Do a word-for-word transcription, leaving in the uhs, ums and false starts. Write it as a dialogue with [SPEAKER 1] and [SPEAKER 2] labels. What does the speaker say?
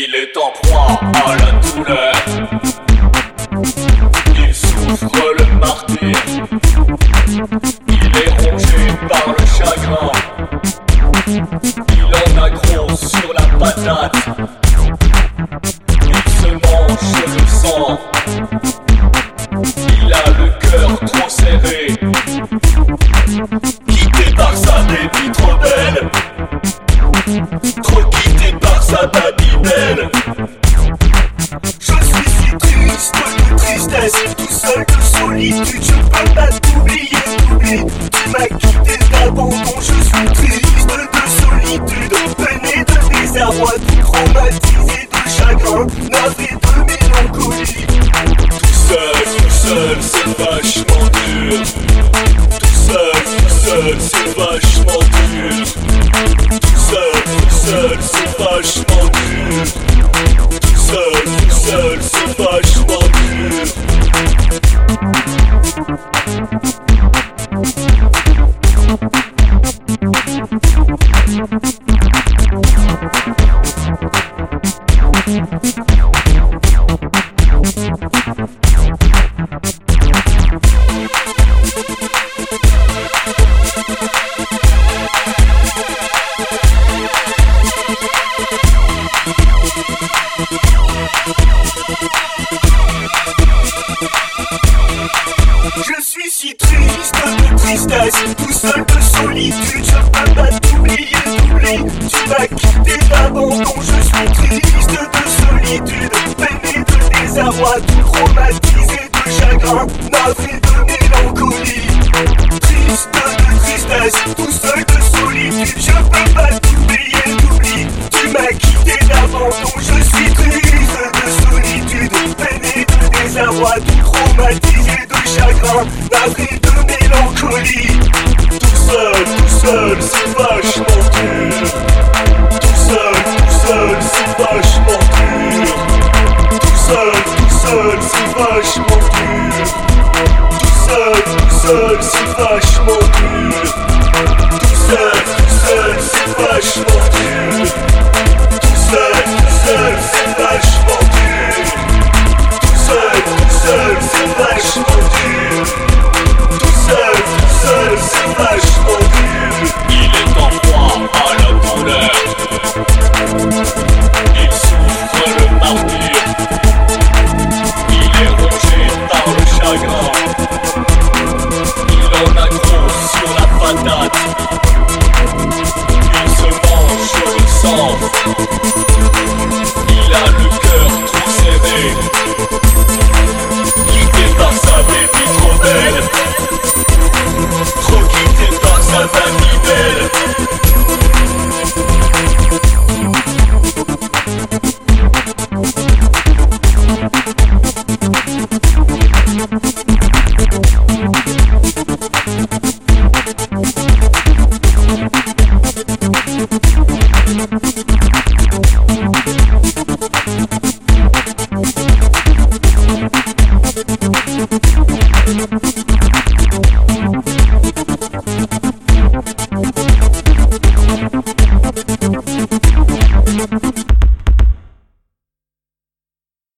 [SPEAKER 1] Il est en proie à la douleur. Il souffre le martyre. Il est rongé par le chagrin. Il en a gros sur la patate. Il se mange le sang. Il a le cœur trop serré. Quitté par sa baby trop belle. Trop quitté par sa babybelle. Je suis si triste de tristesse, tout seul de solitude. Je peux pas t'oublier, t'oublier. Tu m'as quitté d'abandon. Je suis triste de solitude, peiné de désarroi, tout traumatisé de chagrin, navré de mélancolie. Tout seul, tout seul, c'est vachement dur. Tout seul, tout seul, c'est vachement dur. Tout seul, tout seul, c'est vachement dur. Tout seul, tout seul, c'est vachement dur. Je suis si triste de tristesse, tout seul de solitude. Je peux pas t'oublier, t'oublier. Tu m'as quitté d'abandon. Je suis triste de solitude, peiné de désarroi, tout traumatisé de chagrin, navré de mélancolie. Triste de tristesse, tout seul de solitude. Je peux pas t'oublier, t'oublier. Tu m'as quitté d'abandon. Je suis triste de solitude, peiné de désarroi, tout traumatisé de chagrin, navré de mélancolie. Tout seul, tout seul, c'est vachement dur. Tout seul, tout seul, c'est vachement dur. Tout seul, tout seul, c'est vachement dur. Tout seul, tout seul, c'est vachement dur.